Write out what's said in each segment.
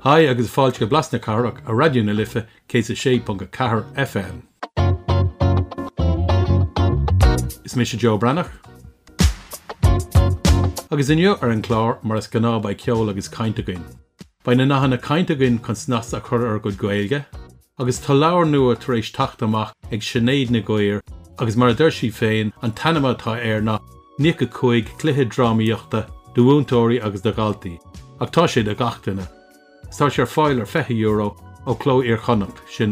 Hai agus fáilte go blasna carach a radio na lifa cé a sé pont cahar FM. Is mé sé Joe Brannach. Agus inniu ar an chlár mar is gná ba ceol agus caintagain. Ba na nachanna caintagain chun snas a chur ar go gailge, agus tá leabhar nua tar éis tacht amach ag sinnéad na goir, agus mar a d'irsí féin an tanamatá ar na nic a chuig cluiche drámaíochta do bhúntóirí agus do galtaí, ach tá sé de gachtainna. Tá sé ar fáil ar €20 ó cló ar chonacht sin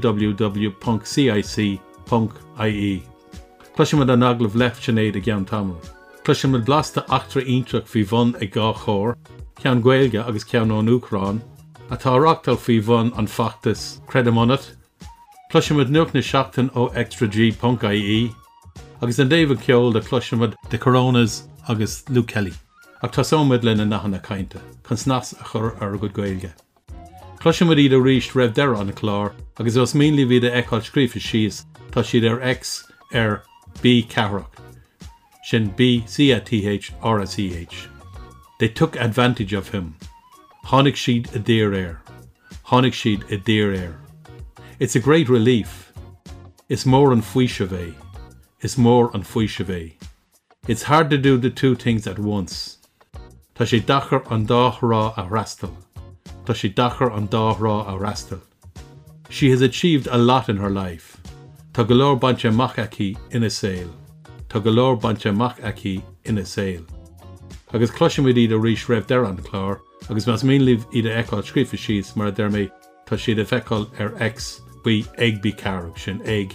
www.cic.ie. Cluisimid an aglah left sinnéad a gceann tamil. Cluisimid blasta achtra iontrach bhí bhun ag gá chóir, ceann Gaeilge agus ceann ón Uachtarán, atá reachtal bhí bhun an fachtas credamonat. Cluisimid nuach na seachtain ó extrag.ie, agus an David ceol de cluisimid de Coronas agus Luke Kelly. Ach tá sómid lena nachanna cainte, chun snas a chur ar go Gaeilge. Cluisimid iad a ríist raibh deire an na chlár, agus os mainly bhí de eáil scrífa síos, tá siad ar X ar B Carach, sin BCATHRSEH. They took advantage of him. Honnig siad a dear air. Honnig siad a dear air. It's a great relief. It's more an fuishavé. It's more an fuishavé. It's hard to do the two things at once. Tá sé dachar an dárá a rastal. Tá sé dachar an dárá a rastal. She has achieved a lot in her life. Tá go leor bainte mach aici ina saoil. Tá go leor bainte mach aici ina saoil. Agus cluisimid iad a ríis raibh deire an chlár, agus mas mainly iad a eáil scrífa síos mar a dermé tá siad a feiceáil ar X bí ag bí carach sin ag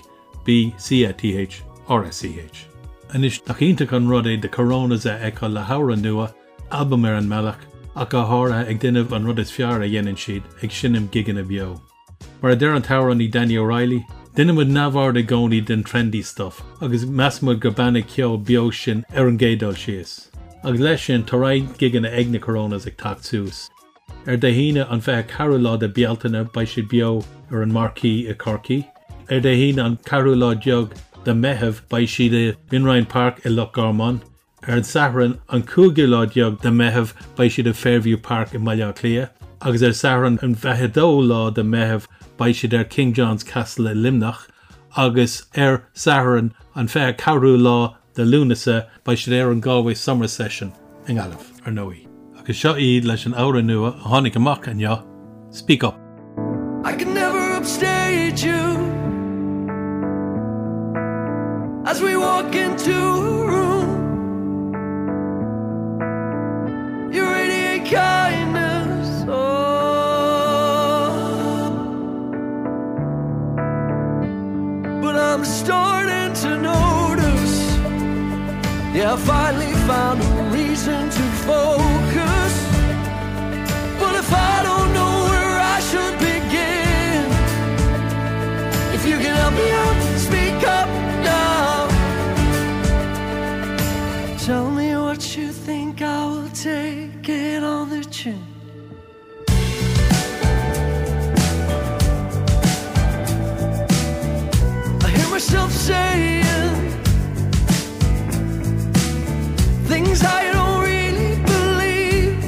BCATHRSEH. Anis nach ionta an rud é de Coronas a eáil le habhra nua, album ar an meallach, ach go háirithe ag duineh an rud is fear a dhéanann siad ag sinim gigan a beo. Mar a deir an tabhar ní Danny O'Reilly, duinemuid nabhar de gcónaí den trendy stuff, agus measmuid go banna ceol beo sin ar an gédal síos. Agus leis sin tá raid gigan a ag na Coronas ag tacht sús. Ar de híine an bheith carú lá de bealtainna ba siad beo ar an marquee a Corky. Ar de híine an carú lá deag de methebh ba siad a Binryan Park i Loch Garmon. Ar an saharan an cúige lá deag de methebh ba siad a Fairview Park i Maile Clia. Agus ar saharan an bheithedó lá de methebh ba siad ar King John's Castle i Limnach. Agus ar saharan an bheith carú lá de Lunasa ba siad ar an Galway Summer Session in Aleph ar Noe. Agus seo iad leis an ára nua a tháinig amach an ja. Speak up. I can never upstage you as we walk into a room. You radiate kindness, oh. But I'm starting to notice, yeah, I finally found a reason to focus. But if I don't know where I should begin, if you can help me out, speak up now. Tell me what you think, I will take it on the chin. I hear myself saying things I don't really believe.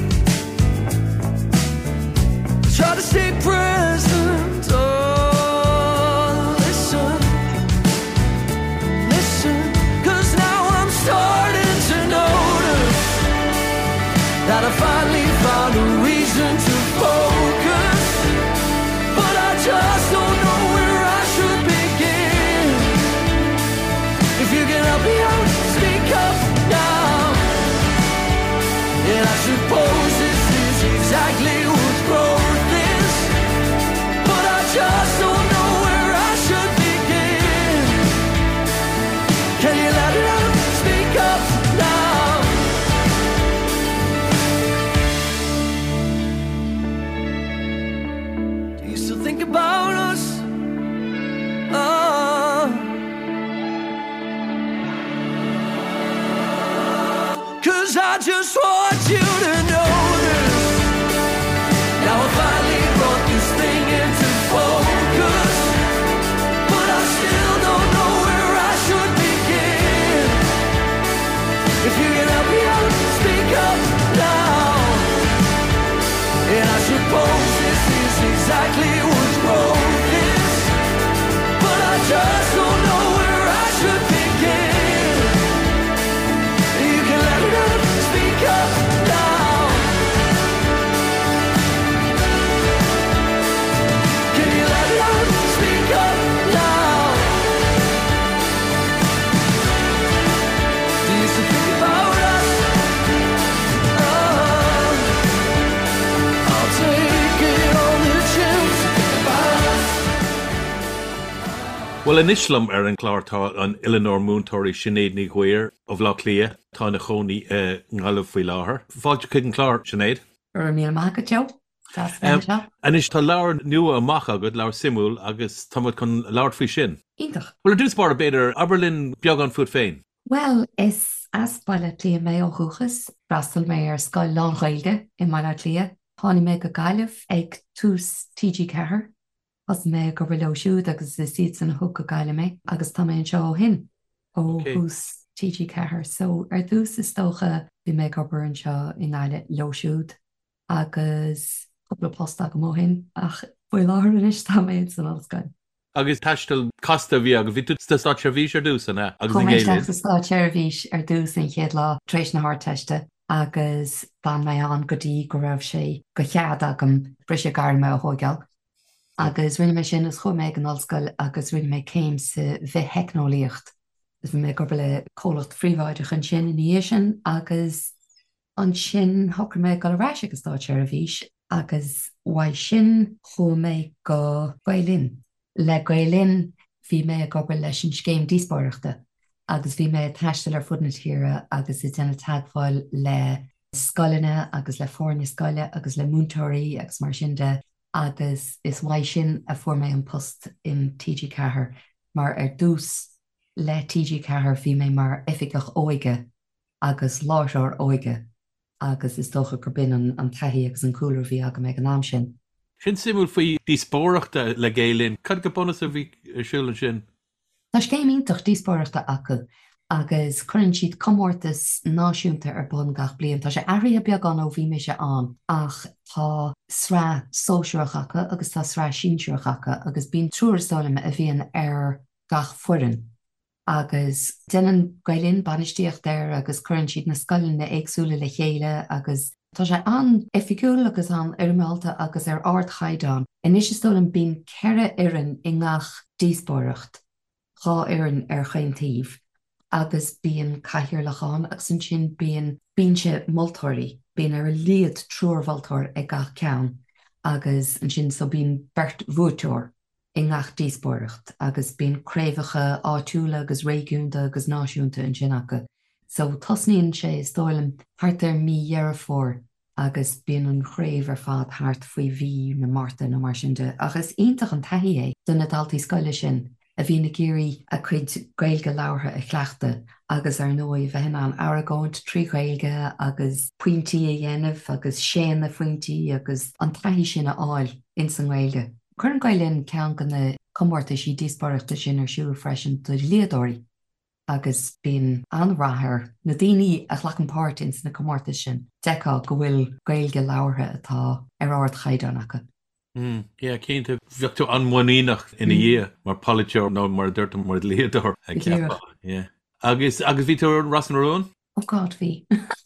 Try to stay present. Oh, listen, listen, 'cause now I'm starting to notice that I finally found a reason to focus. But I just don't know where I should begin. If you can help me out, speak up now. And I suppose this is exactly what growth is, but I just don't know where I should begin. Can you let it out? Speak up now. Do you still think about us? Cause I just want you to know this. Now I finally brought this thing into focus, but I still don't know where I should begin. If you can help me out, speak up now. And I suppose Well in Islam an chlártá an Eleanor Múntóirí Sinead ní Ghuir ó bhlá lia tá na choní ngálah faoi láthair. Fáilte chuig an chlár Sinead? mí maithe teo Anis tá leabhar nua amach agad leabhar simúil agus táid chun leabhar faoi sin. Ítach. Well dús bar beidir Aberlin beag an fud féin. Well, is aspaile lí mé ó chuchas, brastal mé ar scoil lághilge I mar lia. Tháinig mé go gaiileh ag tús TG Cahir, as mé go bhfuil siúd agus is siad san thug go gaiile mé, agus tá mé an seo ó hin ó hús TG Cahir. So ar dús is tócha bhí mé go an seo in eile leisiúd agus cúpla posta go móhin ach bhfuil láthir inis tá méid san alscail. Agus taistal costa bhí agus bhí tú tá sehís ar dúsanna agus tá sehís ar dús in chéad lá trééis na háteiste agus ban mé an gotí go raibh sé go chead agam brise gar me a hógeal. Agus rinne mé sin is chu méid an alscail agus rinne mé céim sa bheith heicnólíocht. Is mé go le cólacht fríomháideach an sin in sin agus an sin thugur méid go ráise agus tá sehís agus bhaid sin chu méid go gailinn. Le gailinn bhí mé go leis an scéim díospóireachta agus bhí mé taistal ar fud na tíre agus is déna tagháil le scoiline agus le fórne scoile agus le múntóirí agus mar sin de agus is bhaid sin a fuair mé an post in TG Cahir mar ar dús le TG Cahir bhí mé mar ifigeach óige agus láithreoir óige agus is dócha gur bin an taithí agus an coolar bhí aga méid an am sin. Sin simú faoi díospóireachta le gaalinn, cad go bonus a bhí siúil sin? Tá céimíntach díospóireachta acu agus chuann siad comórtas náisiúnta ar bon gach bliain. Tá sé airí beag an ó bhí me se an ach tá srá sóisiúach acha agus tá srá sínsúach acha agus bíon trúrsálim a bhíon ar gach fuan. Agus denan gailinn banistíocht ir agus chuann siad na scoilin na éagsúla le chéile agus tá sé an ifigiúil agus an armálta agus ar ard chaidán. Inis is tólam bíon ceire ian I ngach díospóireacht gá ian ar chaintíomh agus bíon caiithir leán agus san sin bíon bíse moltóirí, bíon ar líad trúrhvaltóir ag gach ceann agus an sin so bíon bert bhúteir I ngach díospóireacht agus bíon créimhacha áitiúla agus réigiúnta agus náisiúnta an sin acu. So tosníonn sé is tólam thart ar míhearra fór agus bíon an chréimh ar fad thart faoi bhí na Marta na mar sin de agus ionintach an taithí é duna daltaí scoile sin a bhí na géirí a chuid gailge láirtha I chleachta agus ar nói bheithin an airagóint trí gailge agus pointí a dhéanamh agus séan na fointí agus an taithí sin a áil in san gailge. Chuann gailinn ceann go na comórta sí díospóireachta sin ar siúil freisin do líadóirí agus bíon anrathir na daoine a chhlachan in na comórta sin deá go bhfuil gailge láirtha atá ar ard chaidán acu. Cénta bheochtú anmhaíach ina dhé mar politeir nó mar dúirta mar líadóir ag ceappa. Agus bhí tú Ras na Rún? Oh God, bhí.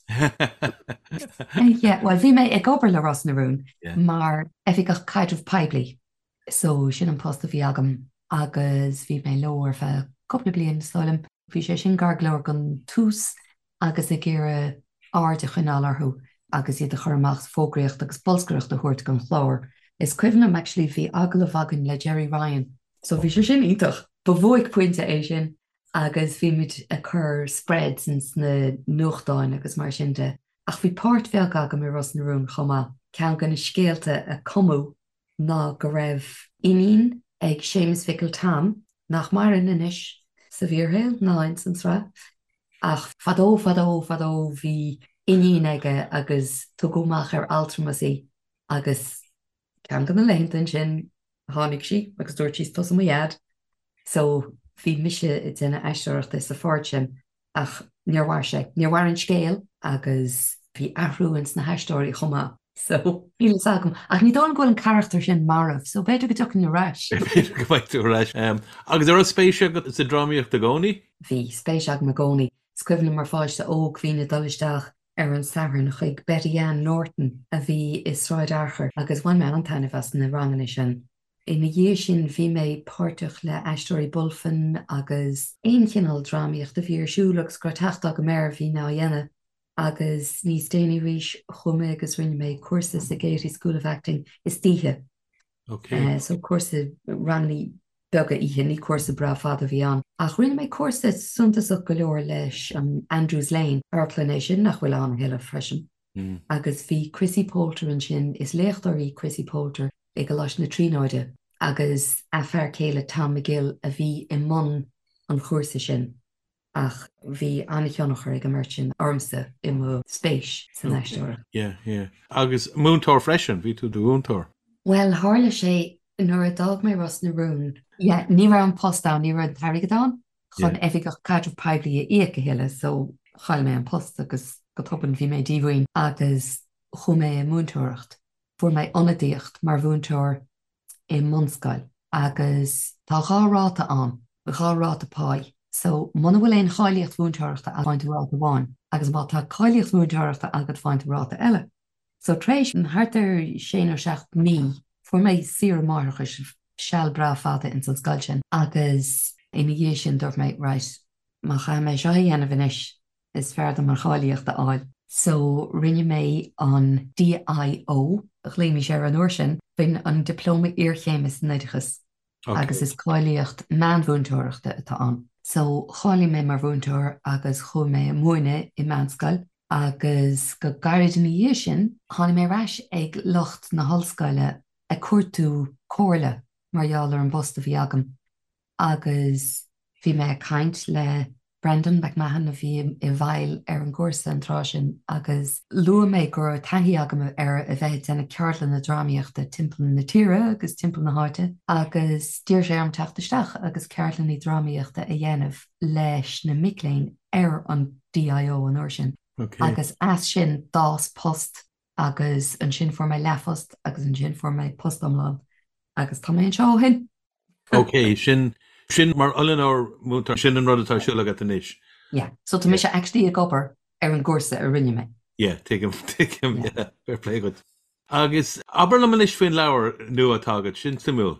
Well, bhí mé ag obair le Ras na Rún mar efigach caidrih peblií. So sin an post a bhí agam agus bhí mé leir fe coppla bliain stoilm. Bhí sé sin garglóir gan tús agus I ggéire áde chunálarthú agus iad a churmach fógraíocht agus bolscaireacht a thuirt gan chlár. Is cuimhnam actually bhí agla bhagan le Jerry Ryan. So bhí sé sin ítach ba bhuaig puinte é sin agus bhí muid a chur spreads na nuachtáin agus mar sin de. Ach bhí páirt bheag agam I Ras na Rún chomá ceann gan na scéalta a cumú ná go raibh inín ag Seamus Fickle Tam nach mar inis sa bhíorthail náin san sra. Ach fadó bhí inín aige agus tugóach ar altramaí agus ceann gan na leontain sin tháinig si agus dúirt sí tos iad. So bhí mise I dtine eisteachta sa fáirt sin ach níorhhair sé. Níorhhair an scéal agus bhí ahrúins na heistóirí chomá. So bhí sagam ach ní dá ghfuil an charachtar sin marmh, so beidir go tuchan na ráis. Go bhaid tú ráis. Agus ar spéise sa drámaíocht a gcónaí? Bhí spéiseach na gcónaí. Scuimhna mar fáiste óg hí na dolisteach ar an sahair chuig Betty Ann Norton a bhí is ráid archar agus bhain me an tainna bheas na ranganí sin. Ina dhé sin bhí mé páirteach le eistóirí bulfan agus aoncinál drámaíocht a bhí ar siúlagus gur teachta go méir bhí ná dhéanamh. Agus níos déanaí rís chume agus rinne mé cuasa sa Gaiety School of Acting is títhe. Okay. So cuasa rannaí bega ihe ní cuasa bra fada bhí an. Ach rinne mé cuasa suntasach go leor leis an Andrews Lane airplanéis sin nach bhfuil an heile freisin. Agus bhí Chrissy Poulter an sin is léchtarí Chrissy Poulter ag go leis na trínáide agus a fear céile Tom McGill a bhí i món an chósa sin. Ach bhí annachionachar ag mar sin armsa I mo spéis san eisteir. Yeah. Agus múntóir freisin, bhí tú do múntóir. Well, hála sé nuair a dag mé ras na rún. Ní ra an postá ní ra an tarigadán, chun efik go cadh peblií íag go heile, so chail mé an post agus go topan bhí mé díhain agus chu mé múntóireacht. Fuair mé onadíocht mar bhúntóir I Monscail agus tá gáráta an, gáráta pá. So mana bhfuil éon cháilíocht bhúntóireachta a fáint ráta bháin, agus má tá cáilíocht bhúntóireachta agad fáint ráta eile. So tréis an hartar sé ó seach mí fuair mé sir marchas seall bra fada in san scail sin, agus ina dhé sin dúirt mé ráis má cha mé seo dhéanamh inis is fearr mar cháilíochta áil. So rinne mé an DIO a chléimi sé an uair sin bin an diploma iarchéimis neideachas agus is cáilíocht meanbhúntóireachta atá an. So cháilí mé mar bhúntóir agus chu mé muoine I Manscail agus go gairid na dhé sin tháinig mé ráis ag locht na hallscaile a cuatú cóirle margheall ar an bosta bhí agam. Agus bhí mé caint le Brendan McMahon a bhí I bhail ar an gcúrsa an trá sin agus lua mé gur taithí agam ar a bheith denna ceartlan na drámaíochta timppla na tíre agus timppla na háite agus tíir sé am teachtaisteach agus ceartlan í drámaíochta a dhéanamh leis na miléin ar an DIO an uair sin. Agus as sin dás post agus an sin for mé lefost agus an sin for mé postomlán agus tá mé an seo hin. Ok, sin mar Eleanor mútar sin an rudatá siúla a níis. Yeah, so tá mé se actually a gobar ar an gcúrsa a rinne mé. Yeah, take him, fair play good. Agus aber le manis fin leabhar nua tágad sin simú.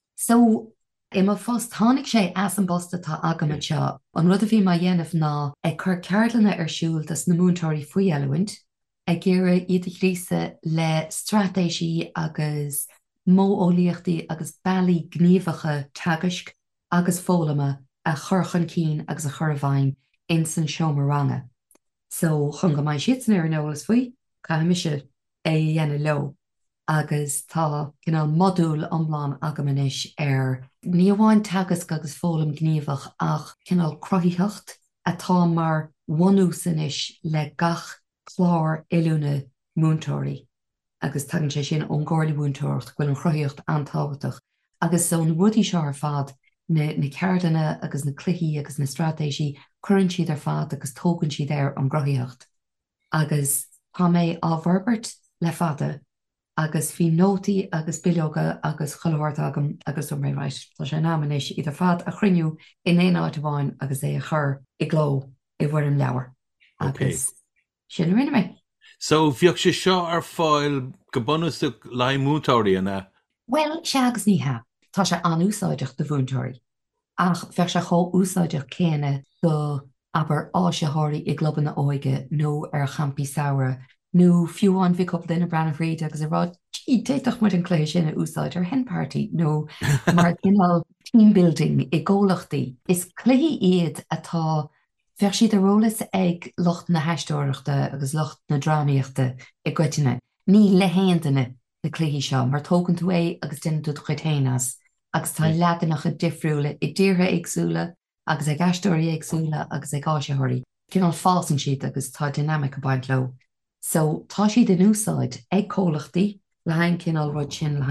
So I má fós tháinig sé as an bosta tá agam seo an rud a bhí má dhéanamh ná ag chur ceartlanna ar siúil as na múntóirí faoi eilehint ag ggéire iad a chrísa le stratéisí agus móolaíochtaí agus bailí gníomhacha tagaisc agus fólama a churchan cín agus a chur bhain in san seomaranga. So chun go maiid sian ar an nólas faoi, caiimiise é dhéana lo agus tá cinál modúl omláán agamanis ar ní bháin tagas agus fólam gníomhach ach cinál crothíocht atá mar bhunúsanis le gach chlár ilúna múntóirí. Agus tagann sé sin ón gáirla búntóirt bhfuil an chrothíocht antáhaach agus son bhudí seo ar fad na ceardanna agus na cluichí agus na stratéisí chuann siad ar fad agus tógann siad ar an grothíocht. Agus tá mé ábharbert le fada agus bhí nótaí agus bileoga agus choláirt agam agus mé ráis tá sé námanis idir fad a chruinniú in éon áit bháin agus é a chur I gló I bhfuir an leabhar. Agus sin rinne mé. So bheoh sé seo ar fáil go bunúsach le múntóirí anna? Well, se agus ní ha. Tá sé anúsáideach do bhúntóirí. Ach bheith se cho úsáideach céine go aber áisethirí I globan na óige nó ar champí saoire nó fiúháin bhí cuppa duine brenn réide agus a rád téach mar an cléir sin a úsáid ar henparty nó mar cinál teambuilding I ggólachtaí. Is clé iad atá bheith siad arólas ag locht na heisteoireachta agus locht na drámaíochta I gcuiteine. Ní lehéantaine na clé seo mar tógann tú é agus duine tú chuitéanas agus tá leganach a difriúla I ddíortha agsúla agus ag aisteoirí agsúla agus ag áisethirí. Cinál fásan siad agus tá dynamic a baint lo. So tá siad in úsáid ag cólachtaí le hain cinál rud sin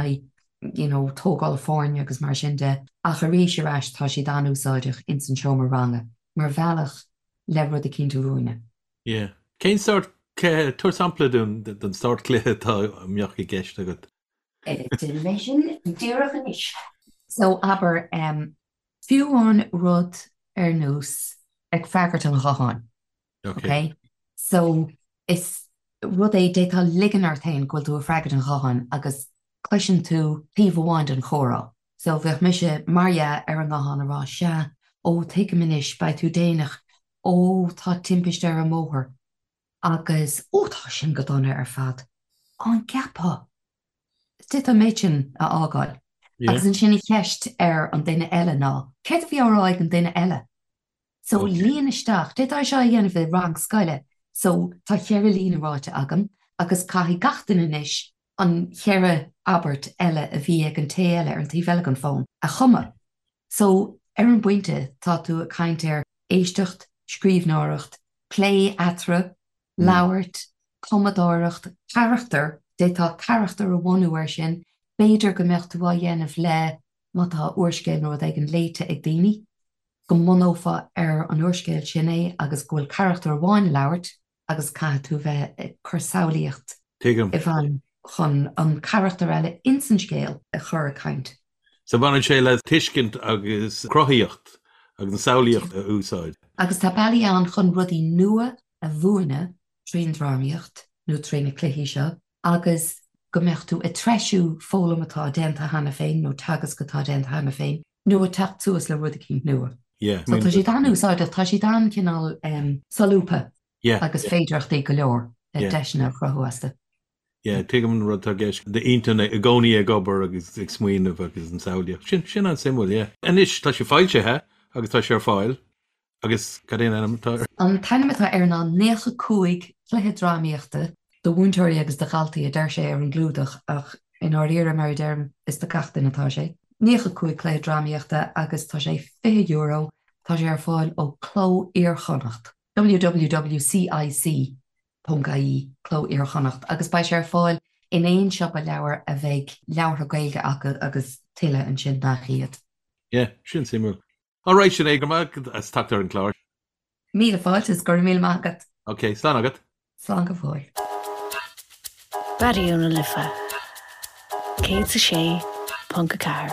le tógáil agus mar sin de ach a rééis reis tá siad an úsáideach in san seomaranga mar bhealach le rud a cinnta rúine. Yeah. Cén sort tuair sampla dún den start cléthe tá mbeoch I gceist agad? Division díreach inis. So aber fiúháin rud ar nús ag feargart an ghaáin. Okay? So is rud é détá ligan ar tain ghfuil tú a freagart an ghaáin agus cluisin tú tíomhháin an chórá. So bheith mise Maria ar an ghaáin ará se ó take minis bei tú déanaach ó tá timpiste ar an móthir agus ótá sin go donna ar fad. An ceapá. Dit a méidsin a ágáil. agus an sinna cheist an duine eile ná. Ceir bhí áráid an duine eile. So líana isteach, dit seo dhéanamh bheith rang scoile, so tá cheir líana ráite agam, agus caithí gachtain inis an cheire Albert eile a bhí ag an té eile ar an tíhheile an fón a chuma. So ar an buinte tá tú a caint ar éistecht, scríbhnáireacht, plé atra, labhairt, comadóireacht, charachtar, dé tá charachtar a bhhainú sin, béidir go mecht tú dhéanamh le má tá uorscéil nó ag an léite ag daoine, go monófa ar an uorscéil sin é agus ghfuil charachtar bháin labhairt agus cai tú bheith chusálaíocht i bhain chun an charachtar eile insan scéal a chur a caint. So bhain sé le tuiscint agus crothaíocht agus an saolaíocht a úsáid. Agus tá bailí an chun rudí nua a bhuaine tríondrámaíocht nó trína cluichí seo, agus go mecht tú a treisiú fólam atá déanta hana féin nó tagas go tá déanta hana féin, nó a techt túas le rud a cinn nua. So tá sí dan úsáid tá sí dan cinál salúpa agus féidirachtaí go leor deisina chrothasta. Tuigem rud a gceis de internet a gcónaí a gobar agus ag smaoinmh agus an saolaíocht. Sin an simúil, Anis tá sé fáilte agus tá sé ar fáil agus cadéana animatá. An tainematá ar ná 9 cluiche drámaíochta do bhúntóirí agus de galtaí a d deir sé ar an glúdach ach in áíire mar derm is de cachtain atá sé. 9 cluiche drámaíochta agus tá sé €50 tá sé ar fáil ó Cló Iarchonnacht www.cic.ie Cló Iarchonnacht agus ba sé ar fáil in éon siop a leabhar a bheith leabhar gaeilge acu agus tuile an sin nachíiad. Sin simú. Áráid sin éigeach as tatar an chlár. Míle fáilt is gur mí mágad. Ok, slán agad. Slán go bhfuil. Radioúna lifa. Cé sé Punca Car.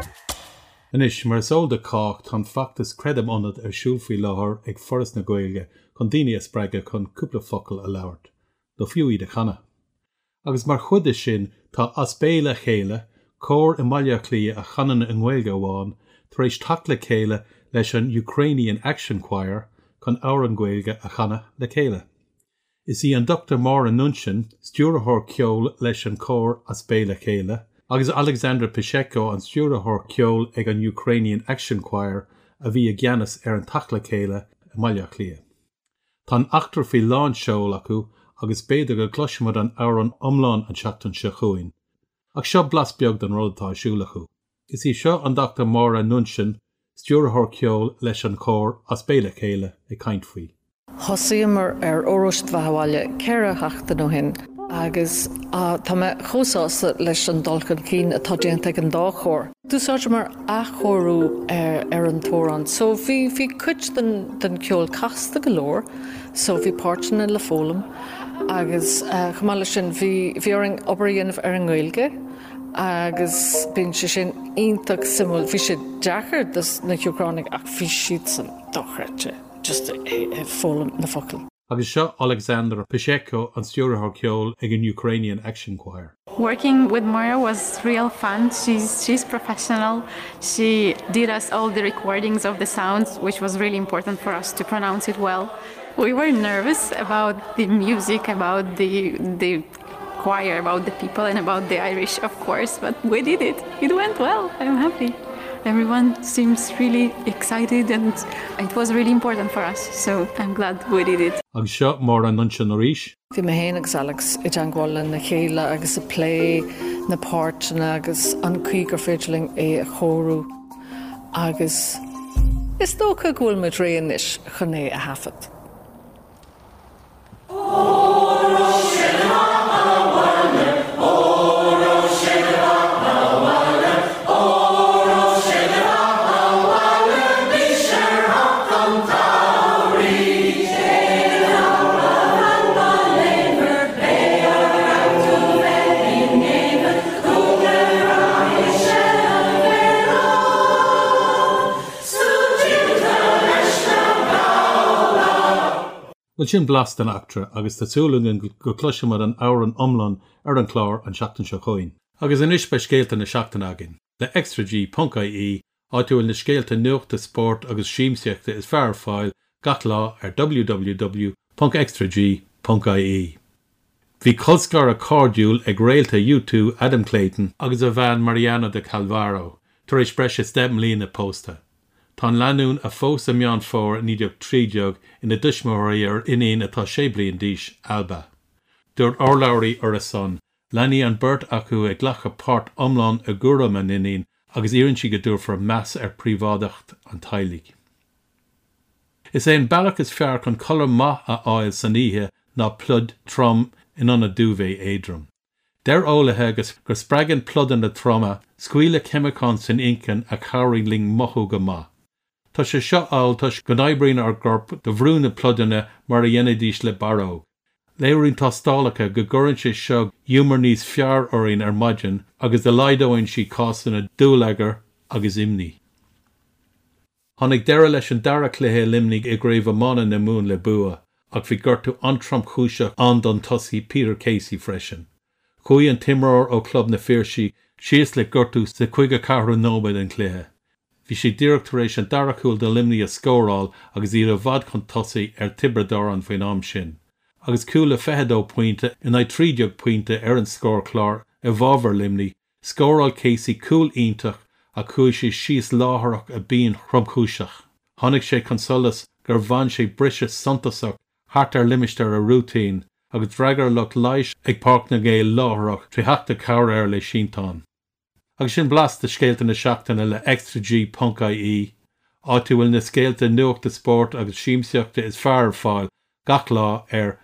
Anis mar sóil de cách tá factas credam anad ar siúlfaí láthair ag foras na Gaeilge chun daoine a spreige chun cúpla focail a labhairt, do fiúí de chana. Agus mar chud is sin tá as béile chéile, cór i maiile clí a chanan an Gaeilge amháin, tar éis tacla chéile leis an Ukrainian Action Choir chun áir an Gaeilge a chana le chéile. Is í an Dr. Máire Nunchin, stúrathóir ceol leis an cór as béile chéile, agus Alexandra Pisheko an stúrathóir ceol ag an Ukrainian Action Choir a bhí a gceannas ar an tacla chéile a maiile clia. Tá achtar fí lán seol acu agus béidir go gluisimid an áir an omláin an seachtain se chuin. Ach seo blas beag den rudatá siúlachu. Is í seo an Dr. Máire Nunchin, stúrathóir ceol leis an cór as béile chéile i caint faoi. Thosaíomar ar óráist bhaile ceire heachta nó hin, agus tá me chósása leis an dulcan cín atá déanta an dáchóir. Dúsáid mar a chóirú ar an tóran, so bhí cuit den ceol casta go leor, so bhí páirteanna le fólam, agus chumála sin bhí ar an obaíonmh ar an Gaeilge, agus bíonn sé sin ionach simúil, bhí sé deachar na Ucráinnig ach bhí siad san dochreite. Just fólam na focail. Agus seo Alexandra Pisheko an stúrathóir ceol ag an Ukrainian Action Choir. Working with Moira was real fun. She's professional. She did us all the recordings of the sounds, which was really important for us to pronounce it well. We were nervous about the music, about the choir, about the people and about the Irish, of course, but we did it. It went well. I'm happy. Everyone seems really excited and it was really important for us, so I'm glad we did it. Agus seo Máire Nunchin Arish. Bhí me héana agus Alex i dteangáil na chéile agus a plé na páirteanna agus an cuigar féidirling é a chóirú. Agus is dócha ghfuil me réanis chun é a hafad. Well sin blast an actra agus tásúlangan go cloisimid an áir an omlan ar an chlár an seachtain seo chuin. Agus in isbe scéalta na seachtain agin. Le extra.g.ie áitiúil na scéalta nuachta sport agus síimseachta is fearr fáil gach lá ar www.extrag.ie. Bhí coscar a cordúil ag réalta U2 Adam Clayton agus a bhean Mariano de Calvaro, tar éis breis is dem lína pósta. Tá leanún a fós a meán fór níideag trídeog ina dusmóirí ar inéon atá sé bliain díos Alba. Dúir orlairí ar a son, leanaí an burt acu ag ghlacha páirt omláin a gúram an inéon agus íonn si go dúr for meas ar príomhádacht an tailig. Is é an bailach is fearr chun collar maith a áil san ihe ná plud trom in anna dúvé éadrom. Der ólathe agus gur spreagan plud an na troma, scuile chemicán san incan a chabhraí ling mothú go maith. Tá sé seo áil tuis go n-oibríonn ar gcorp do bhrúna pludanna mar a dhéanana díos le baróg. Léiríonn tástálacha go gcuireann sé seo dúmar níos fearr orainn ar maidin agus de laidóinn si cásanna dúlagar agus imní. Tháinig deire leis an dara cluiche limnig i gréibh amana na mún le bua, ag bhí gortú antram chúiseach an don tosaí Peter Casey freisin. Chuaigh an timreoir ó club na Fíorsaí síos le gortú sa 54 nóiméad an cluiche. Bhí sé díreachtar éis an darachúil do limní a scóráil agus iad a bhd chun tosaí ar tibredár an faoin am sin. Agus cúil le feithidó pointe in ag 30 pointe ar an scór chlár a bhábhar limní, scóráil Casey cúil ionintach a chuaigh sé síos láthairach a bíon chromchúiseach. Tháinig sé consolas gur bhain sé brise santasach hart ar limistar a rútain agus dreagar lech leiis ag páirt na géal láthairach trí heachta cabhar air le síntán. Agus sin blas de scéalta na seachtainna le extra.ie, áitiúil na scéalta nuachta sport agus síimseachta is fearr fáil gach lá ar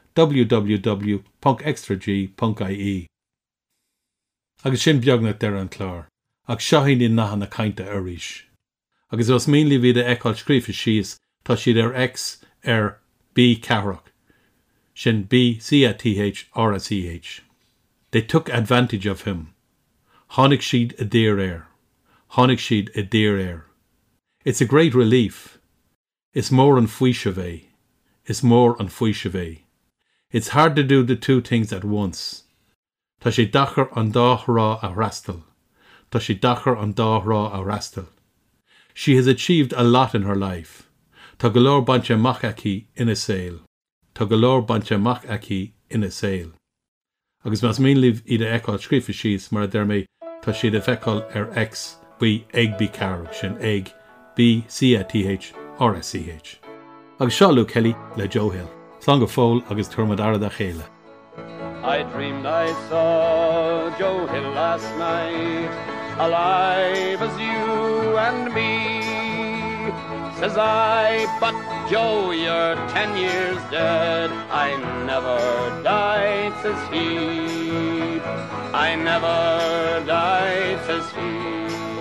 www.extrag.ie. Agus sin beagnach ar an chlár, ag seohín in nachan na cainte arís. Agus os mínlí bhí de eáil scrífa síos tá siad ar X ar B Carrock, sin B-C-A-T-H-R-S-E-H. They took advantage of him. Tháinig siad a dear air. Tháinig siad a dear air. It's a great relief. It's more an fuisha bheith. It's more an fuisha bheith. It's hard to do the two things at once. Tá sé dachar an dá rá a rastal. Tá sé dachar an dá rá a rastal. She has achieved a lot in her life. Tá go leor bainte mach aici ina saoil. Tá go leor bainte mach aici ina saoil. Agus mas mínlíh iad a eáil scrífa síos mar a dermé tá siad a feiceáil ar X bhí ag bí carach sin ag B-C-A-T-H-R-S-E-H. Agus seo Luke Kelly le Joe Hill. Slán go fóil agus tuairmid aird a chéile. I dreamed I saw Joe Hill last night, alive as you and me. Says I, but Joe, you're 10 years dead. I never died, says he. I never died, says he.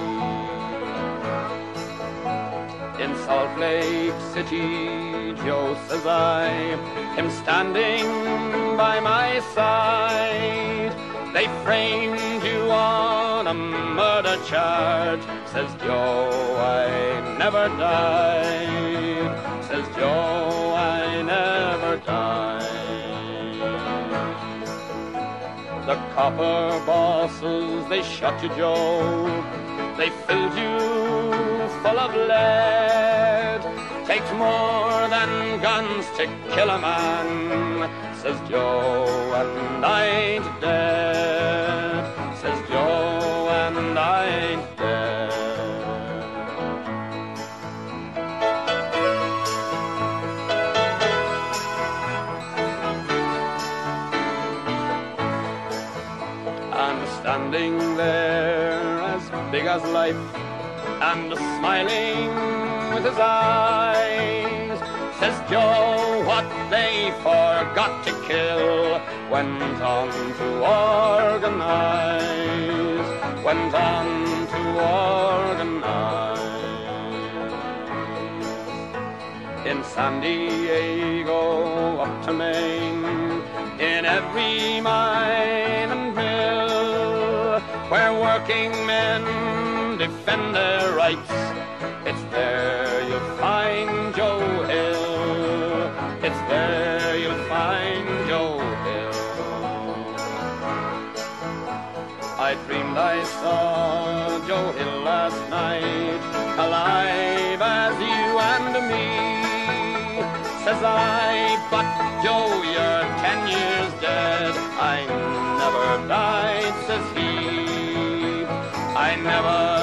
In Salt Lake City, Joe, says I, him standing by my side. They framed you on a murder charge, says Joe, I never died, says Joe, I never died. The copper bosses, they shot you, Joe, they filled you full of lead. Takes more than guns to kill a man, says Joe, and I ain't dead, says Joe, and I ain't dead. And standing there as big as life and smiling with his eyes, says Joe, what they forgot to kill went on to organize, went on to organize. In San Diego, up to Maine, in every mine and mill, where working men defend their rights, it's there you'll find Joe Hill. It's there you'll find Joe Hill. I dreamed I saw Joe Hill last night, alive as you and me. Says I, but Joe, you're 10 years dead. I never died, says he. I never